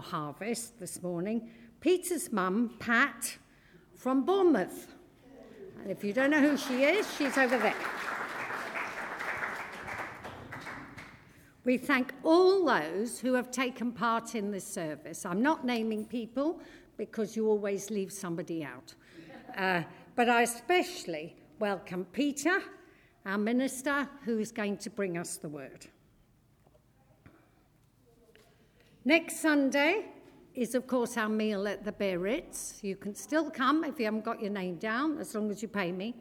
harvest this morning, Peter's mum, Pat, from Bournemouth. And if you don't know who she is, she's over there. We thank all those who have taken part in this service. I'm not naming people because you always leave somebody out. But I especially welcome Peter, our minister, who is going to bring us the word. Next Sunday is, of course, our meal at the Biarritz. You can still come if you haven't got your name down, as long as you pay me.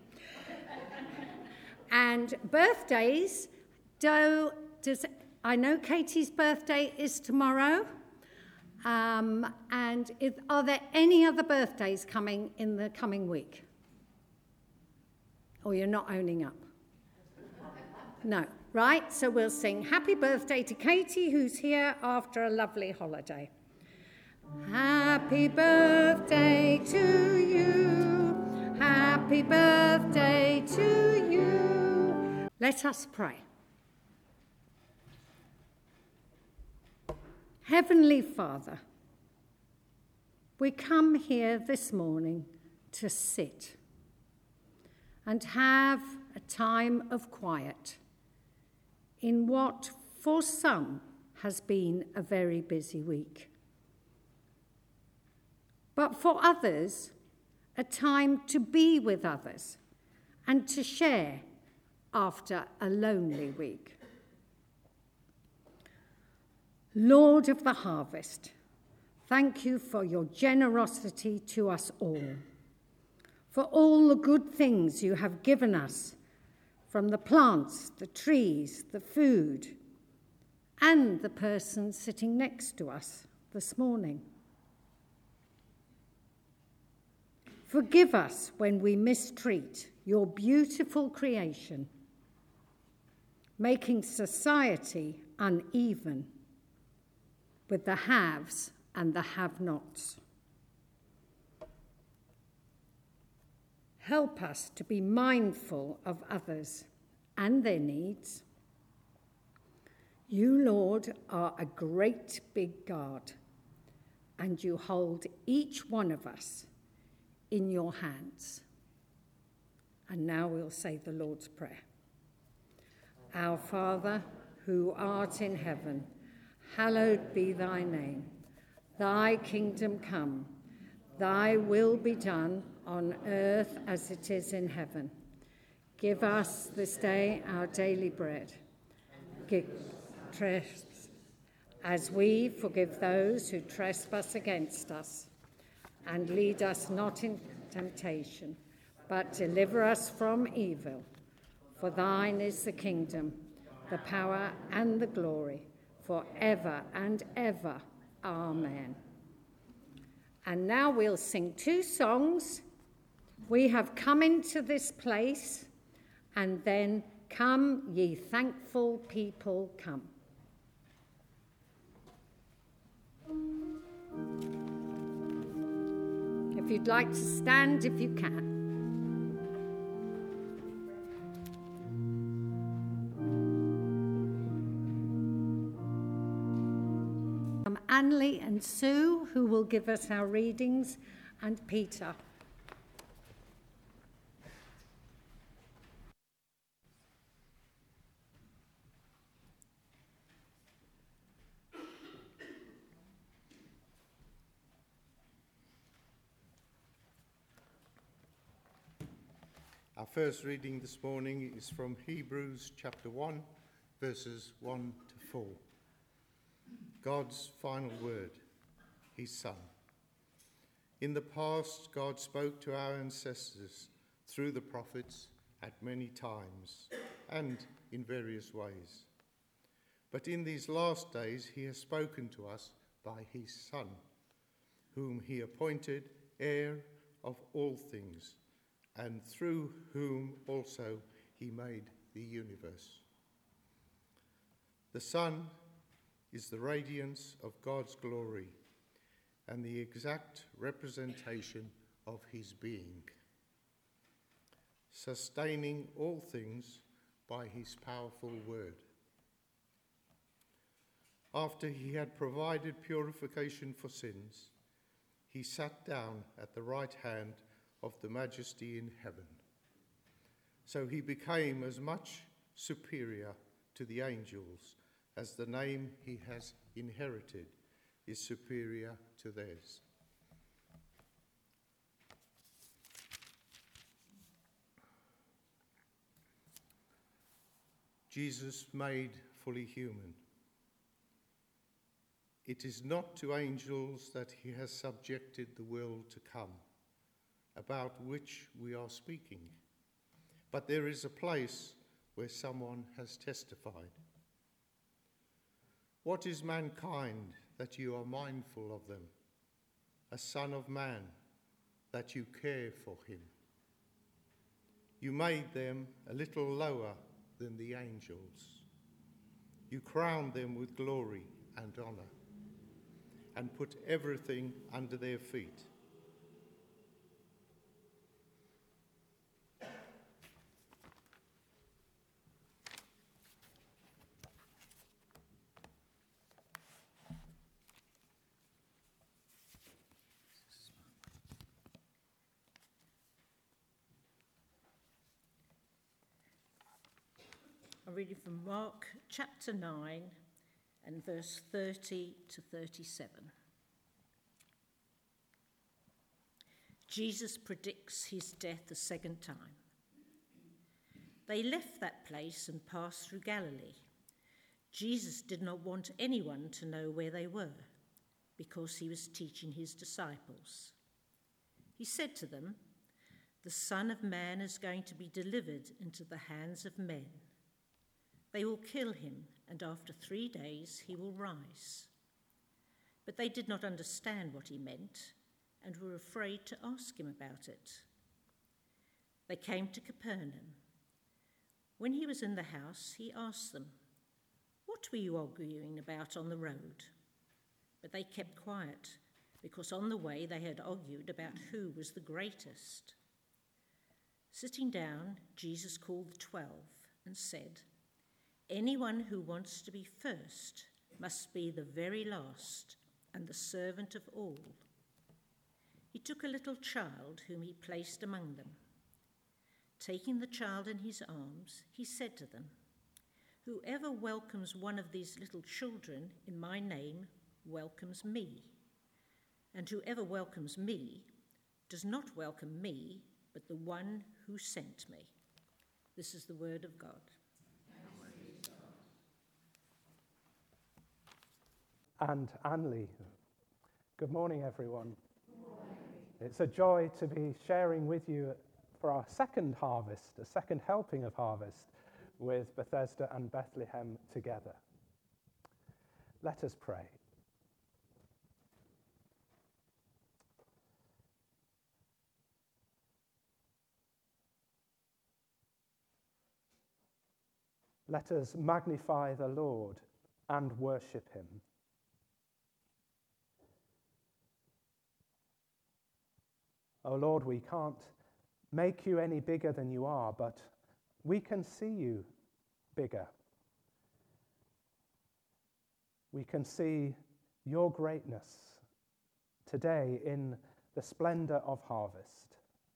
And birthdays, I know Katie's birthday is tomorrow. And are there any other birthdays coming in the coming week? Or you're not owning up? No. Right, so we'll sing Happy Birthday to Katie, who's here after a lovely holiday. Happy birthday to you. Happy birthday to you. Let us pray. Heavenly Father, we come here this morning to sit and have a time of quiet in what for some has been a very busy week. But for others, a time to be with others and to share after a lonely week. Lord of the harvest, thank you for your generosity to us all, for all the good things you have given us, from the plants, the trees, the food, and the person sitting next to us this morning. Forgive us when we mistreat your beautiful creation, making society uneven with the haves and the have-nots. Help us to be mindful of others and their needs. You, Lord, are a great big God, and you hold each one of us in your hands. And now we'll say the Lord's Prayer. Our Father, who art in heaven, hallowed be thy name. Thy kingdom come, thy will be done on earth as it is in heaven. Give us this day our daily bread. As we forgive those who trespass against us. And lead us not in temptation, but deliver us from evil. For thine is the kingdom, the power and the glory, forever and ever. Amen. And now we'll sing two songs. We have come into this place, and then Come, ye thankful people, come. If you'd like to stand, if you can. Anley and Sue, who will give us our readings, and Peter. Our first reading this morning is from Hebrews chapter 1, verses 1 to 4. God's final word, his Son. In the past, God spoke to our ancestors through the prophets at many times and in various ways. But in these last days, he has spoken to us by his Son, whom he appointed heir of all things, and through whom also he made the universe. The Son is the radiance of God's glory and the exact representation of his being, sustaining all things by his powerful word. After he had provided purification for sins, he sat down at the right hand of the Majesty in heaven. So he became as much superior to the angels as the name he has inherited is superior to theirs. Jesus made fully human. It is not to angels that he has subjected the world to come, about which we are speaking. But there is a place where someone has testified. What is mankind that you are mindful of them? A son of man that you care for him. You made them a little lower than the angels. You crowned them with glory and honor, and put everything under their feet. I'm reading from Mark chapter 9 and verse 30 to 37. Jesus predicts his death a second time. They left that place and passed through Galilee. Jesus did not want anyone to know where they were, because he was teaching his disciples. He said to them, "The Son of Man is going to be delivered into the hands of men. They will kill him, and after 3 days he will rise." But they did not understand what he meant and were afraid to ask him about it. They came to Capernaum. When he was in the house, he asked them, "What were you arguing about on the road?" But they kept quiet, because on the way they had argued about who was the greatest. Sitting down, Jesus called the 12 and said, "Anyone who wants to be first must be the very last and the servant of all." He took a little child whom he placed among them. Taking the child in his arms, he said to them, "Whoever welcomes one of these little children in my name welcomes me. And whoever welcomes me does not welcome me, but the one who sent me." This is the word of God. And Anley. Good morning, everyone. Good morning. It's a joy to be sharing with you for our second harvest, a second helping of harvest, with Bethesda and Bethlehem together. Let us pray. Let us magnify the Lord and worship him. Oh Lord, we can't make you any bigger than you are, but we can see you bigger. We can see your greatness today in the splendor of harvest.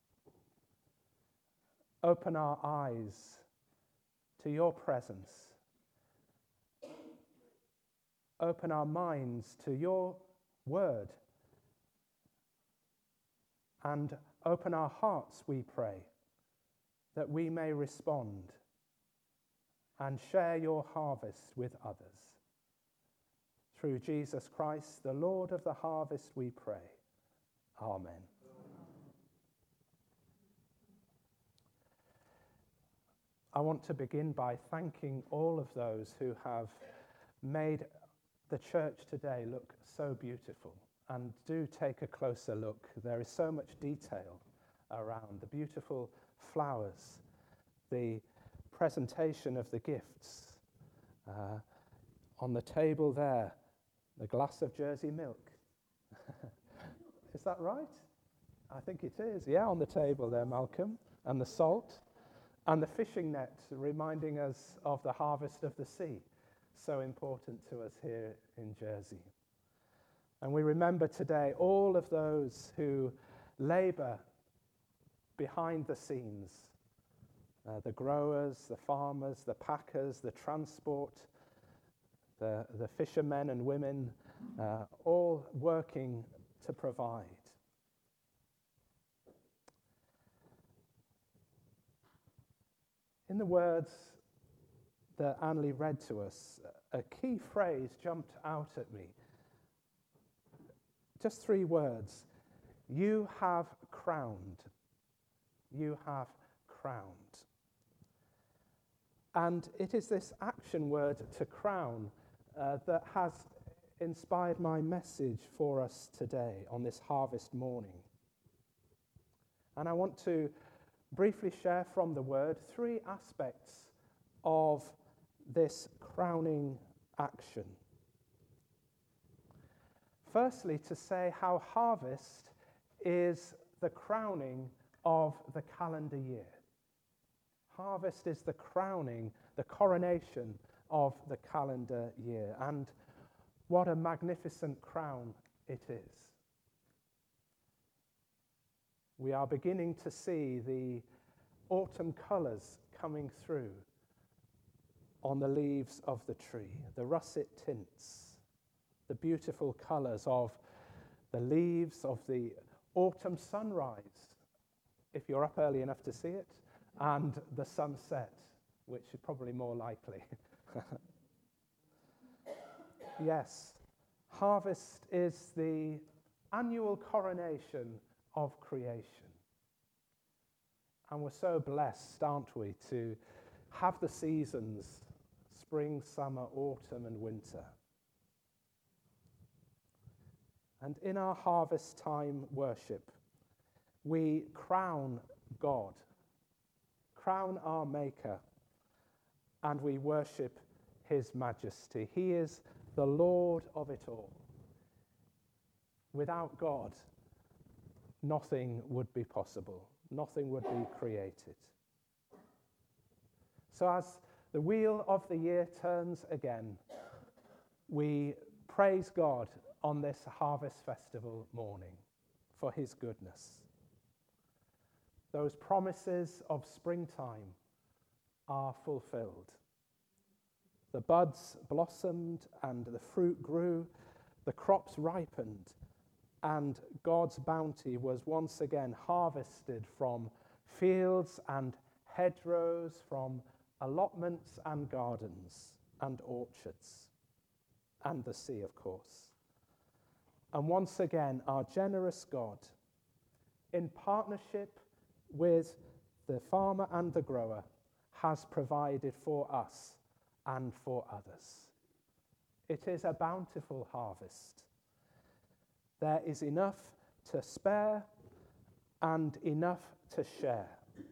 Open our eyes to your presence. Open our minds to your word. And open our hearts, we pray, that we may respond and share your harvest with others. Through Jesus Christ, the Lord of the harvest, we pray. Amen. I want to begin by thanking all of those who have made the church today look so beautiful. And do take a closer look. There is so much detail around the beautiful flowers, the presentation of the gifts. On the table there, the glass of Jersey milk. Is that right? I think it is. Yeah, on the table there, Malcolm. And the salt. And the fishing net, reminding us of the harvest of the sea. so important to us here in Jersey. And we remember today all of those who labor behind the scenes, the growers, the farmers, the packers, the transport, the fishermen and women, all working to provide. In the words that Anne-Lee read to us, a key phrase jumped out at me. Just 3 words. You have crowned. You have crowned. And it is this action word, to crown, that has inspired my message for us today on this harvest morning. And I want to briefly share from the word 3 aspects of this crowning action. Firstly, to say how harvest is the crowning of the calendar year. Harvest is the crowning, the coronation of the calendar year. And what a magnificent crown it is. We are beginning to see the autumn colours coming through on the leaves of the tree, the russet tints, the beautiful colours of the leaves of the autumn sunrise, if you're up early enough to see it, and the sunset, which is probably more likely. Yes, harvest is the annual coronation of creation. And we're so blessed, aren't we, to have the seasons, spring, summer, autumn, and winter. And in our harvest time worship, we crown God, crown our Maker, and we worship his majesty. He is the Lord of it all. Without God, nothing would be possible. Nothing would be created. So as the wheel of the year turns again, we praise God on this Harvest Festival morning for his goodness. Those promises of springtime are fulfilled. The buds blossomed and the fruit grew, the crops ripened, and God's bounty was once again harvested from fields and hedgerows, from allotments and gardens and orchards, and the sea, of course. And once again, our generous God, in partnership with the farmer and the grower, has provided for us and for others. It is a bountiful harvest. There is enough to spare and enough to share,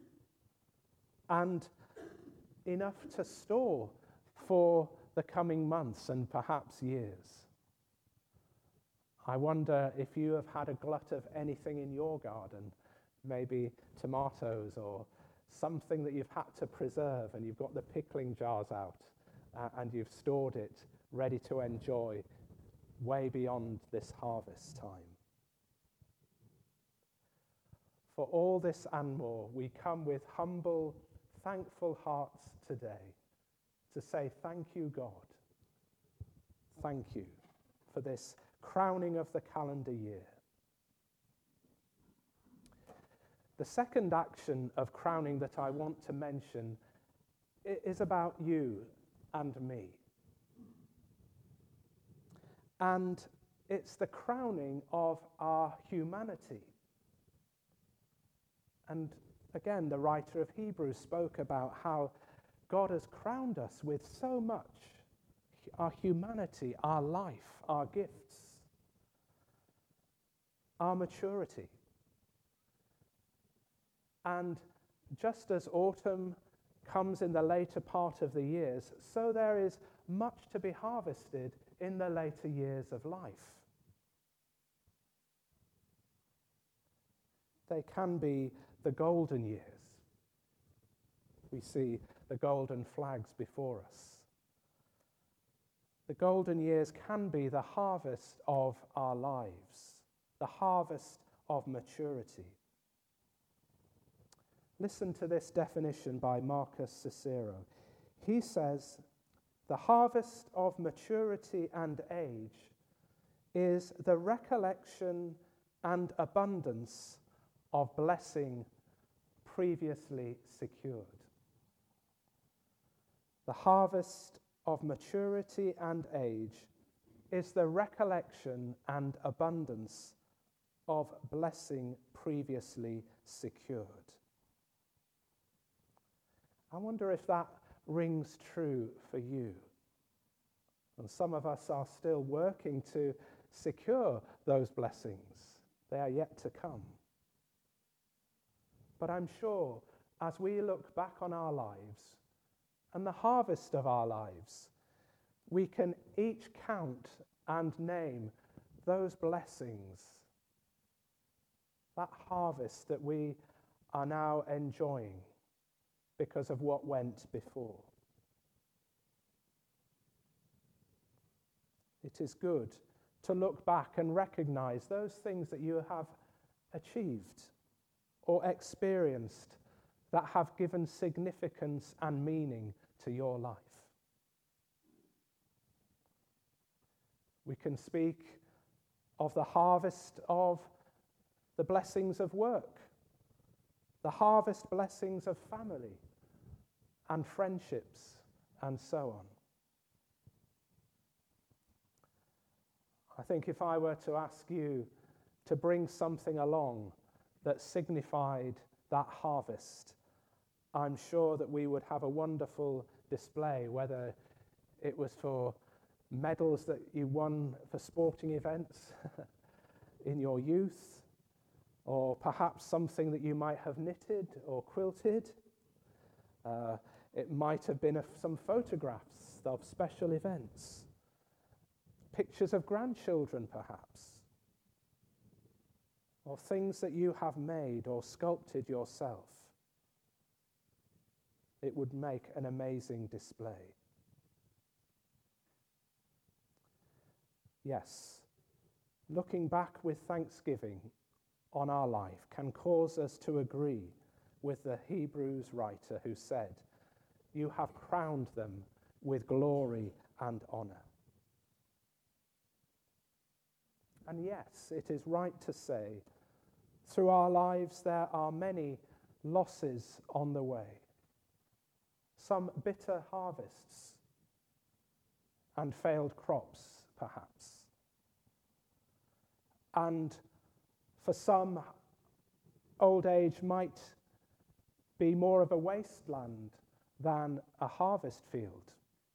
and enough to store for the coming months and perhaps years. I wonder if you have had a glut of anything in your garden, maybe tomatoes or something that you've had to preserve, and you've got the pickling jars out and you've stored it ready to enjoy way beyond this harvest time. For all this and more, we come with humble, thankful hearts today to say thank you, God. Thank you for this crowning of the calendar year. The second action of crowning that I want to mention is about you and me. And it's the crowning of our humanity. And again, the writer of Hebrews spoke about how God has crowned us with so much, our humanity, our life, our gifts, our maturity. And just as autumn comes in the later part of the years, so there is much to be harvested in the later years of life. They can be the golden years. We see the golden flags before us. The golden years can be the harvest of our lives, the harvest of maturity. Listen to this definition by Marcus Cicero. He says, the harvest of maturity and age is the recollection and abundance of blessing previously secured. The harvest of maturity and age is the recollection and abundance of blessing previously secured. I wonder if that rings true for you. And some of us are still working to secure those blessings. They are yet to come. But I'm sure as we look back on our lives and the harvest of our lives, we can each count and name those blessings, that harvest that we are now enjoying because of what went before. It is good to look back and recognize those things that you have achieved or experienced that have given significance and meaning to your life. We can speak of the harvest of the blessings of work, the harvest blessings of family and friendships, and so on. I think if I were to ask you to bring something along that signified that harvest, I'm sure that we would have a wonderful display, whether it was for medals that you won for sporting events in your youth, or perhaps something that you might have knitted or quilted. It might have been some photographs of special events, pictures of grandchildren perhaps, or things that you have made or sculpted yourself. It would make an amazing display. Yes, looking back with thanksgiving on our life can cause us to agree with the Hebrews writer who said, "You have crowned them with glory and honor." And yes, it is right to say, through our lives there are many losses on the way, some bitter harvests and failed crops, perhaps. And for some, old age might be more of a wasteland than a harvest field.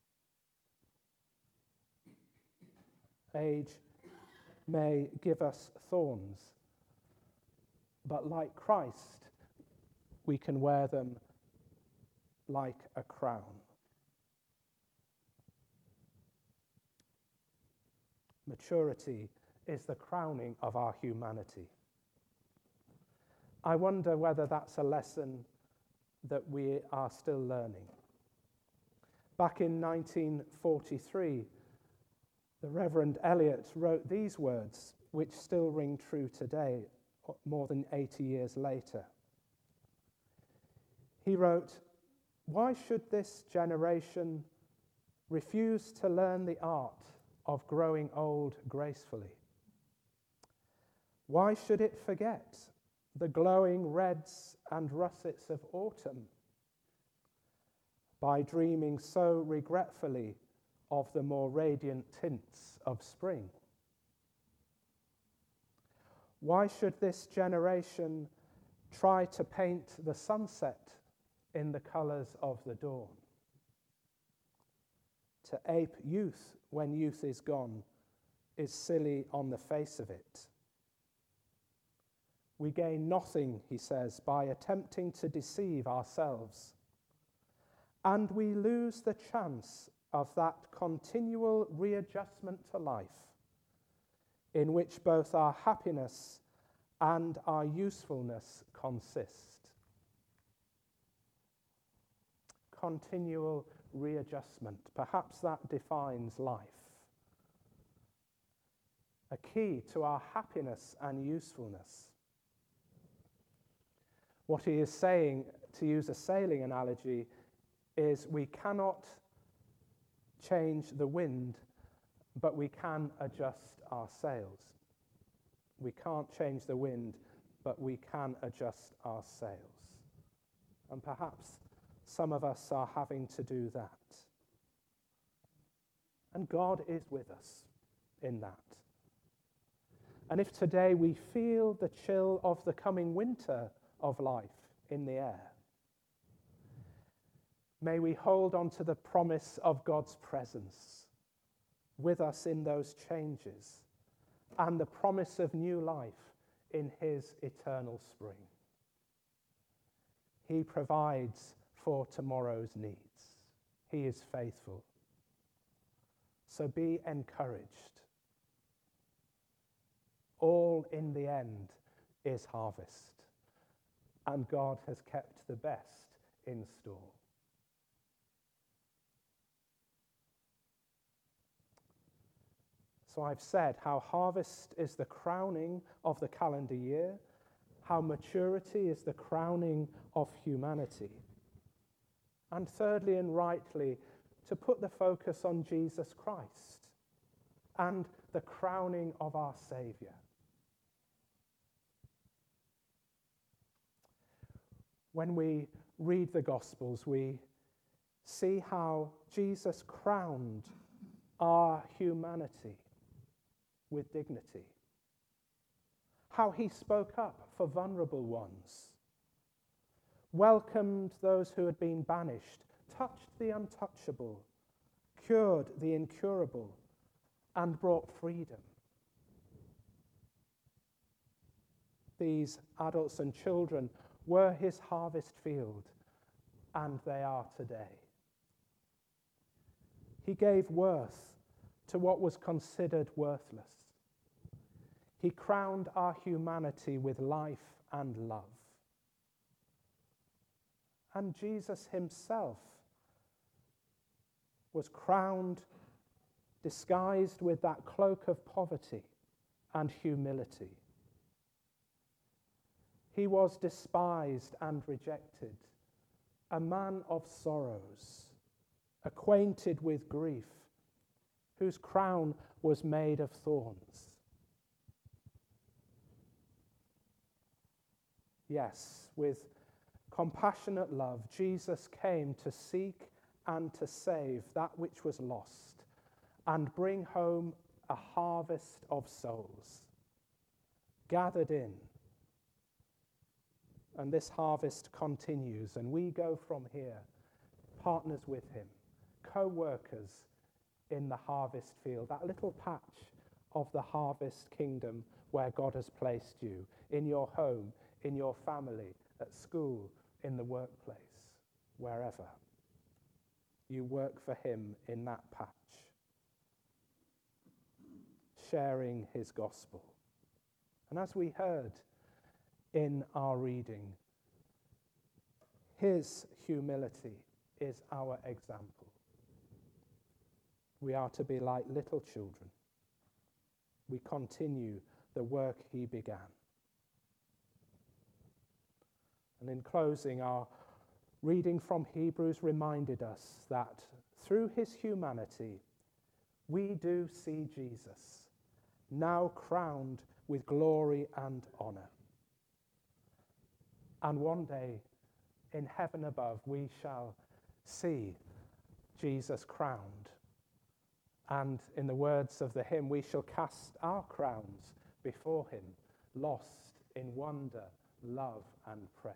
Age may give us thorns, but like Christ, we can wear them like a crown. Maturity is the crowning of our humanity. I wonder whether that's a lesson that we are still learning. Back in 1943, the Reverend Eliot wrote these words, which still ring true today, more than 80 years later. He wrote, "Why should this generation refuse to learn the art of growing old gracefully? Why should it forget the glowing reds and russets of autumn by dreaming so regretfully of the more radiant tints of spring? Why should this generation try to paint the sunset in the colours of the dawn? To ape youth when youth is gone is silly on the face of it. We gain nothing," he says, "by attempting to deceive ourselves. And we lose the chance of that continual readjustment to life in which both our happiness and our usefulness consist." Continual readjustment. Perhaps that defines life. a key to our happiness and usefulness. What he is saying, to use a sailing analogy, is we cannot change the wind, but we can adjust our sails. We can't change the wind, but we can adjust our sails. And perhaps some of us are having to do that. And God is with us in that. And if today we feel the chill of the coming winter of life in the air, may we hold on to the promise of God's presence with us in those changes and the promise of new life in his eternal spring. He provides for tomorrow's needs. He is faithful. So be encouraged. All in the end is harvest, and God has kept the best in store. So I've said how harvest is the crowning of the calendar year, how maturity is the crowning of humanity. And thirdly and rightly, to put the focus on Jesus Christ and the crowning of our Saviour. When we read the Gospels, we see how Jesus crowned our humanity with dignity, how he spoke up for vulnerable ones, welcomed those who had been banished, touched the untouchable, cured the incurable, and brought freedom. These adults and children were his harvest field, and they are today. He gave worth to what was considered worthless. He crowned our humanity with life and love. And Jesus himself was crowned, disguised with that cloak of poverty and humility. He was despised and rejected, a man of sorrows, acquainted with grief, whose crown was made of thorns. Yes, with compassionate love, Jesus came to seek and to save that which was lost and bring home a harvest of souls gathered in. And this harvest continues, and we go from here, partners with him, co-workers in the harvest field, that little patch of the harvest kingdom where God has placed you, in your home, in your family, at school, in the workplace, wherever. You work for him in that patch, sharing his gospel. And as we heard in our reading, his humility is our example. We are to be like little children. We continue the work he began. And in closing, our reading from Hebrews reminded us that through his humanity, we do see Jesus, now crowned with glory and honor. And one day, in heaven above, we shall see Jesus crowned. And in the words of the hymn, we shall cast our crowns before him, lost in wonder, love, and praise.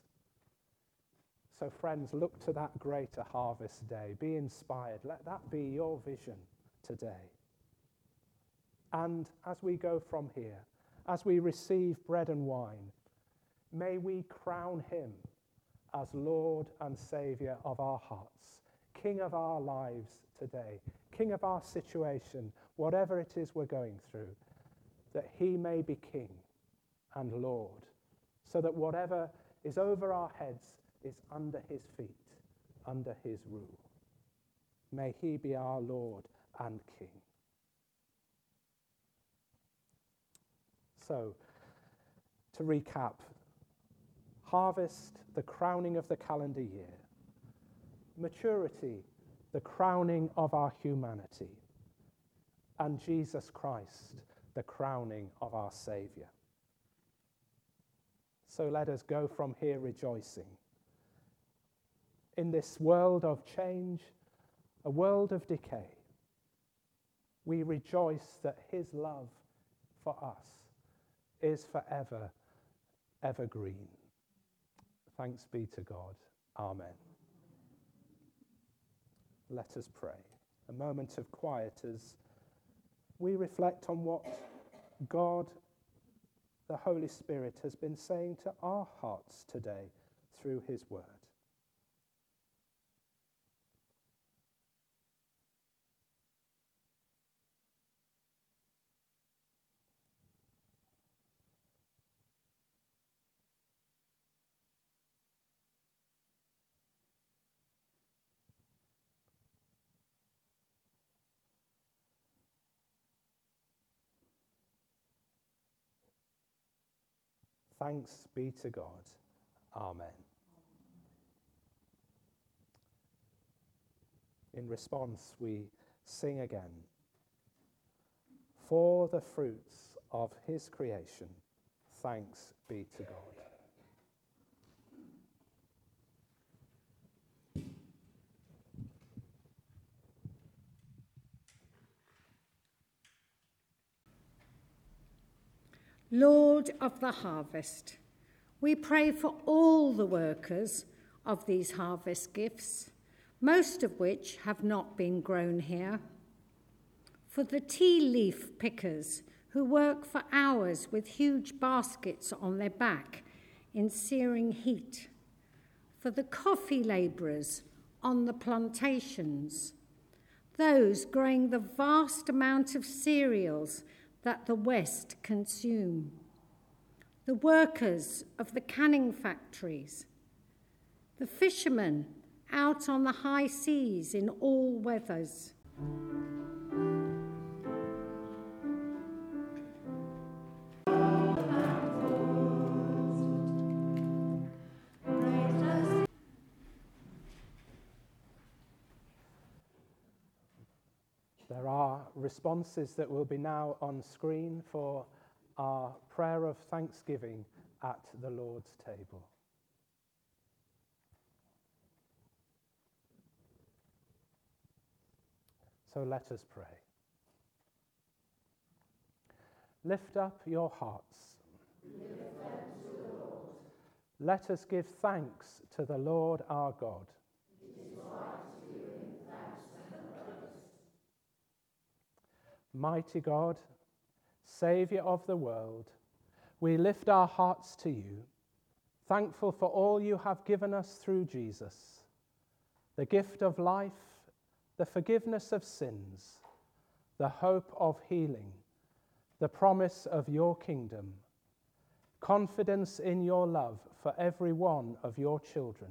So friends, look to that greater harvest day. Be inspired. Let that be your vision today. And as we go from here, as we receive bread and wine, may we crown him as Lord and Saviour of our hearts, King of our lives today, King of our situation, whatever it is we're going through, that he may be King and Lord, so that whatever is over our heads is under his feet, under his rule. May he be our Lord and King. So, to recap, harvest, the crowning of the calendar year. Maturity, the crowning of our humanity. And Jesus Christ, the crowning of our Saviour. So let us go from here rejoicing. In this world of change, a world of decay, we rejoice that his love for us is forever evergreen. Thanks be to God. Amen. Let us pray. A moment of quiet as we reflect on what God, the Holy Spirit, has been saying to our hearts today through his word. Thanks be to God. Amen. In response, we sing again. For the fruits of his creation, thanks be to God. Lord of the harvest, we pray for all the workers of these harvest gifts, most of which have not been grown here. For the tea leaf pickers who work for hours with huge baskets on their back in searing heat. For the coffee labourers on the plantations. Those growing the vast amount of cereals that the West consume. The workers of the canning factories. The fishermen out on the high seas in all weathers. There are responses that will be now on screen for our prayer of thanksgiving at the Lord's table. So let us pray. Lift up your hearts. Let us give thanks to the Lord our God. Mighty God, Saviour of the world, we lift our hearts to you, thankful for all you have given us through Jesus, the gift of life, the forgiveness of sins, the hope of healing, the promise of your kingdom, confidence in your love for every one of your children.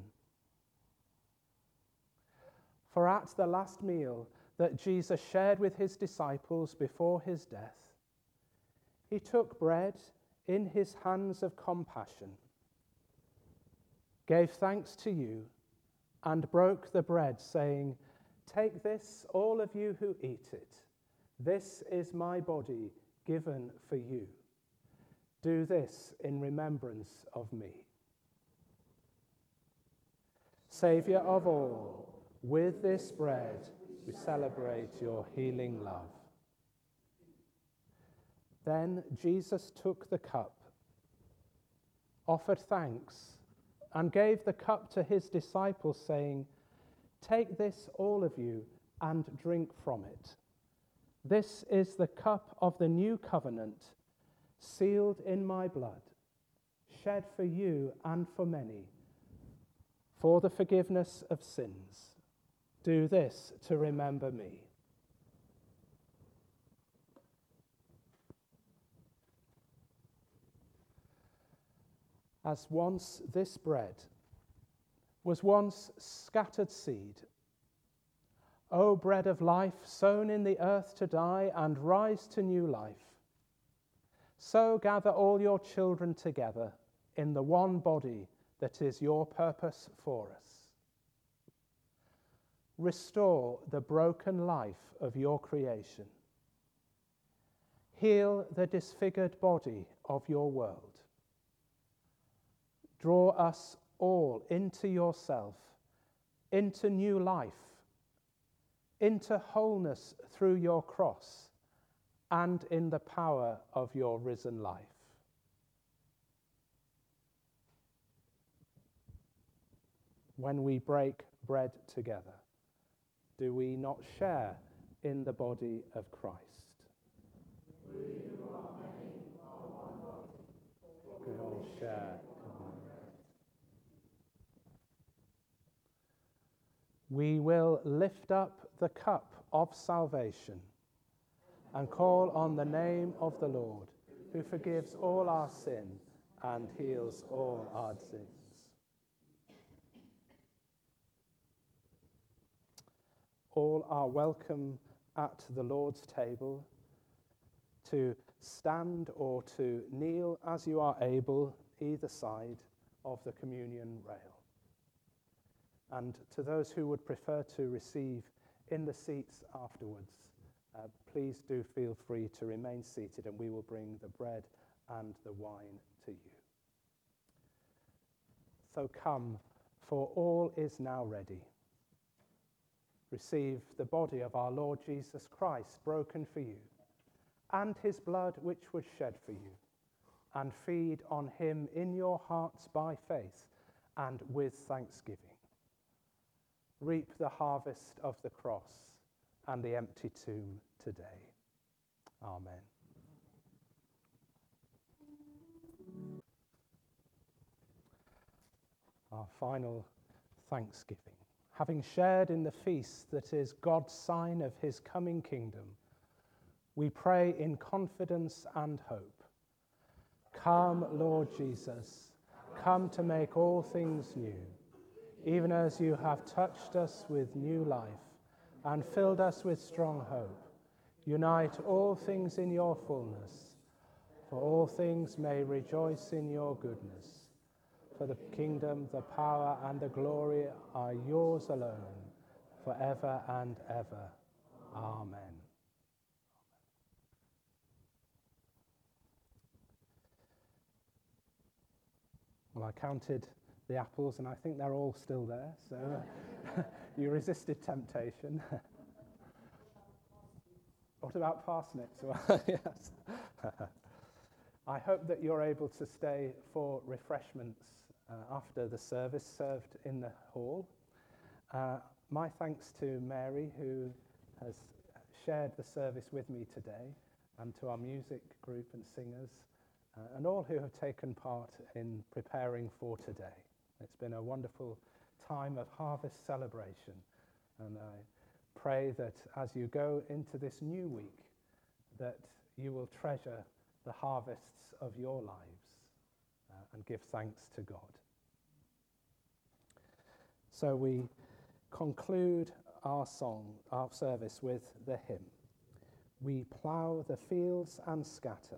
For at the last meal that Jesus shared with his disciples before his death, he took bread in his hands of compassion, gave thanks to you, and broke the bread, saying, "Take this, all of you who eat it. This is my body given for you. Do this in remembrance of me." Saviour of all, with this bread we celebrate your healing love. Then Jesus took the cup, offered thanks, and gave the cup to his disciples, saying, "Take this, all of you, and drink from it. This is the cup of the new covenant, sealed in my blood, shed for you and for many, for the forgiveness of sins. Do this to remember me." As once this bread was once scattered seed, O bread of life, sown in the earth to die and rise to new life, So gather all your children together in the one body that is your purpose for us. Restore the broken life of your creation. Heal the disfigured body of your world. Draw us all into yourself, into new life, into wholeness through your cross, and in the power of your risen life. When we break bread together, do we not share in the body of Christ? We all share in one bread. We will lift up the cup of salvation and call on the name of the Lord, who forgives all our sin and heals all our sins. All are welcome at the Lord's table to stand or to kneel as you are able, either side of the communion rail. And to those who would prefer to receive in the seats afterwards, please do feel free to remain seated, and we will bring the bread and the wine to you. So come, for all is now ready. Receive the body of our Lord Jesus Christ, broken for you, and his blood which was shed for you, and feed on him in your hearts by faith and with thanksgiving. Reap the harvest of the cross and the empty tomb today. Amen. Our final thanksgiving. Having shared in the feast that is God's sign of his coming kingdom, we pray in confidence and hope. Come, Lord Jesus, come to make all things new, even as you have touched us with new life and filled us with strong hope. Unite all things in your fullness, for all things may rejoice in your goodness. For the kingdom, the power, and the glory are yours alone, forever and ever. Amen. Well, I counted the apples, and I think they're all still there, so you resisted temptation. What about parsnips? Well, yes. I hope that you're able to stay for refreshments after the service served in the hall. My thanks to Mary, who has shared the service with me today, and to our music group and singers, and all who have taken part in preparing for today. It's been a wonderful time of harvest celebration, and I pray that as you go into this new week, that you will treasure the harvests of your lives and give thanks to God. So we conclude our service with the hymn, "We Plough the Fields and Scatter."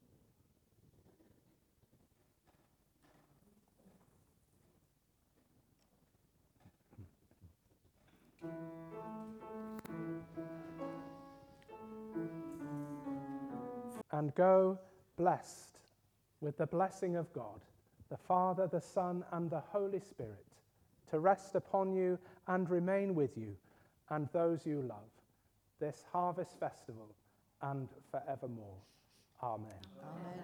And go blessed with the blessing of God, the Father, the Son, and the Holy Spirit, to rest upon you and remain with you and those you love, this harvest festival and forevermore. Amen. Amen.